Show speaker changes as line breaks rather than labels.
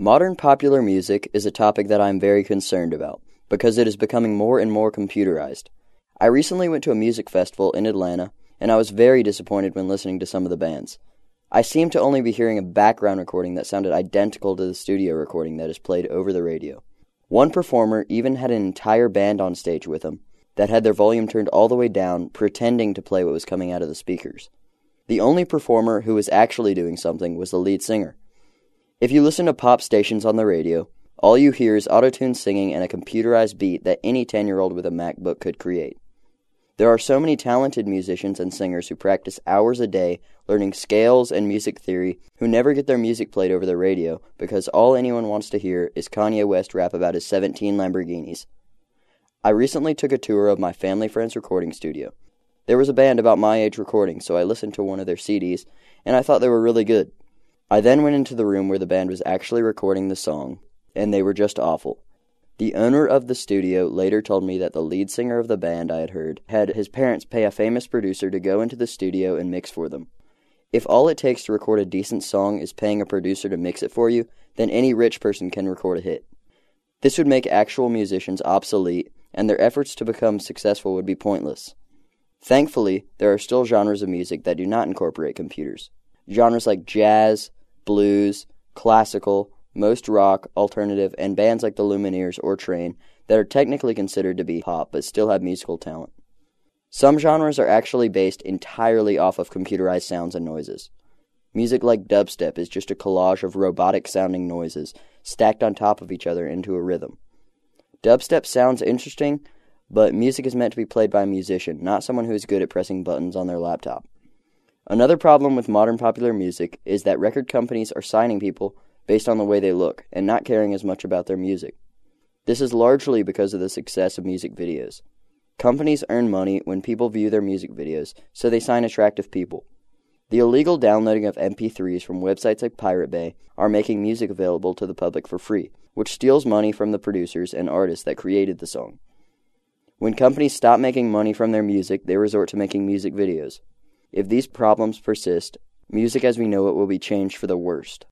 Modern popular music is a topic that I am very concerned about, because it is becoming more and more computerized. I recently went to a music festival in Atlanta, and I was very disappointed when listening to some of the bands. I seemed to only be hearing a background recording that sounded identical to the studio recording that is played over the radio. One performer even had an entire band on stage with him that had their volume turned all the way down, pretending to play what was coming out of the speakers. The only performer who was actually doing something was the lead singer. If you listen to pop stations on the radio, all you hear is auto-tune singing and a computerized beat that any 10-year-old with a MacBook could create. There are so many talented musicians and singers who practice hours a day learning scales and music theory who never get their music played over the radio because all anyone wants to hear is Kanye West rap about his 17 Lamborghinis. I recently took a tour of my family friend's recording studio. There was a band about my age recording, so I listened to one of their CDs, and I thought they were really good. I then went into the room where the band was actually recording the song, and they were just awful. The owner of the studio later told me that the lead singer of the band I had heard had his parents pay a famous producer to go into the studio and mix for them. If all it takes to record a decent song is paying a producer to mix it for you, then any rich person can record a hit. This would make actual musicians obsolete, and their efforts to become successful would be pointless. Thankfully, there are still genres of music that do not incorporate computers. Genres like jazz, blues, classical, most rock, alternative, and bands like the Lumineers or Train that are technically considered to be pop but still have musical talent. Some genres are actually based entirely off of computerized sounds and noises. Music like dubstep is just a collage of robotic-sounding noises stacked on top of each other into a rhythm. Dubstep sounds interesting, but music is meant to be played by a musician, not someone who is good at pressing buttons on their laptop. Another problem with modern popular music is that record companies are signing people based on the way they look, and not caring as much about their music. This is largely because of the success of music videos. Companies earn money when people view their music videos, so they sign attractive people. The illegal downloading of MP3s from websites like Pirate Bay are making music available to the public for free, which steals money from the producers and artists that created the song. When companies stop making money from their music, they resort to making music videos. If these problems persist, music as we know it will be changed for the worst.